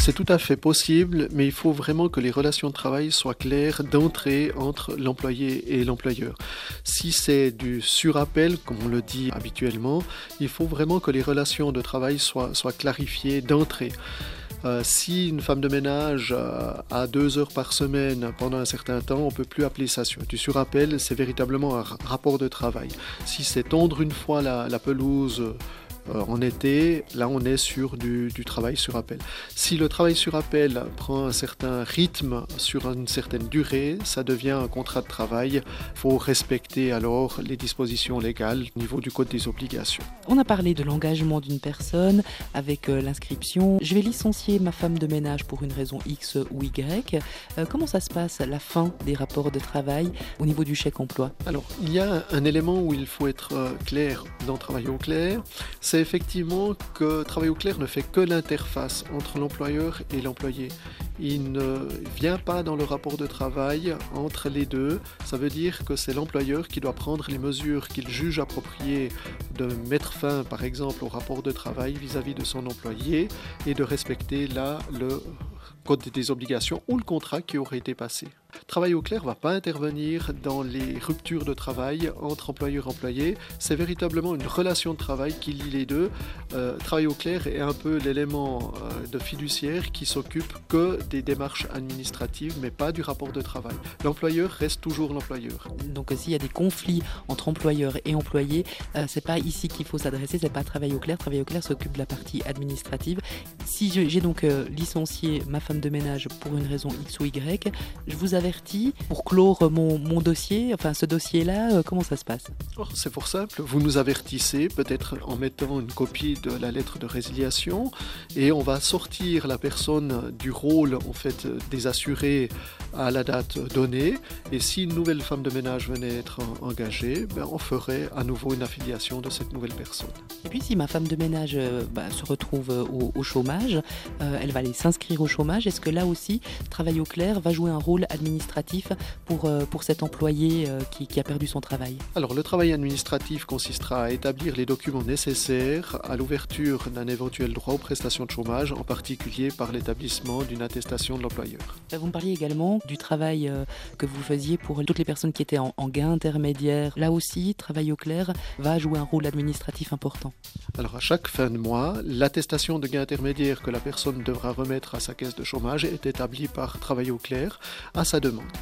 C'est tout à fait possible, mais il faut vraiment que les relations de travail soient claires d'entrée entre l'employé et l'employeur. Si c'est du surappel, comme on le dit habituellement, il faut vraiment que les relations de travail soient clarifiées d'entrée. Si une femme de ménage a 2 heures par semaine pendant un certain temps, on ne peut plus appeler ça du surappel, c'est véritablement un rapport de travail. Si c'est tondre une fois la pelouse en été, là on est sur du travail sur appel. Si le travail sur appel prend un certain rythme sur une certaine durée, ça devient un contrat de travail. Il faut respecter alors les dispositions légales au niveau du code des obligations. On a parlé de l'engagement d'une personne avec l'inscription. Je vais licencier ma femme de ménage pour une raison X ou Y. Comment ça se passe à la fin des rapports de travail au niveau du chèque emploi? Alors, il y a un élément où il faut être clair dans Travail au clair. C'est effectivement que Travail au clair ne fait que l'interface entre l'employeur et l'employé. Il ne vient pas dans le rapport de travail entre les deux. Ça veut dire que c'est l'employeur qui doit prendre les mesures qu'il juge appropriées de mettre fin, par exemple, au rapport de travail vis-à-vis de son employé et de respecter là le code des obligations ou le contrat qui aurait été passé. Travail au clair ne va pas intervenir dans les ruptures de travail entre employeur et employé. C'est véritablement une relation de travail qui lie les deux. Travail au clair est un peu l'élément de fiduciaire qui s'occupe que des démarches administratives, mais pas du rapport de travail. L'employeur reste toujours l'employeur. Donc s'il y a des conflits entre employeurs et employés, c'est pas ici qu'il faut s'adresser, c'est pas Travail au clair. Travail au clair s'occupe de la partie administrative. Si j'ai donc licencié ma femme de ménage pour une raison X ou Y, je vous avertis pour clore mon dossier, enfin ce dossier-là, comment ça se passe? C'est fort simple, vous nous avertissez, peut-être en mettant une copie de la lettre de résiliation, et on va sortir la personne du rôle en fait des assurés à la date donnée, et si une nouvelle femme de ménage venait être engagée, on ferait à nouveau une affiliation de cette nouvelle personne. Et puis si ma femme de ménage se retrouve au chômage, elle va aller s'inscrire au chômage, est-ce que là aussi Travail au clair va jouer un rôle administratif pour cet employé qui a perdu son travail? Alors le travail administratif consistera à établir les documents nécessaires à l'ouverture d'un éventuel droit aux prestations de chômage, en particulier par l'établissement d'une attestation de l'employeur. Vous me parliez également du travail que vous faisiez pour toutes les personnes qui étaient en gain intermédiaire. Là aussi, Travail au clair va jouer un rôle administratif important. Alors à chaque fin de mois, l'attestation de gain intermédiaire que la personne devra remettre à sa caisse de chômage est établie par Travail au clair à sa demande.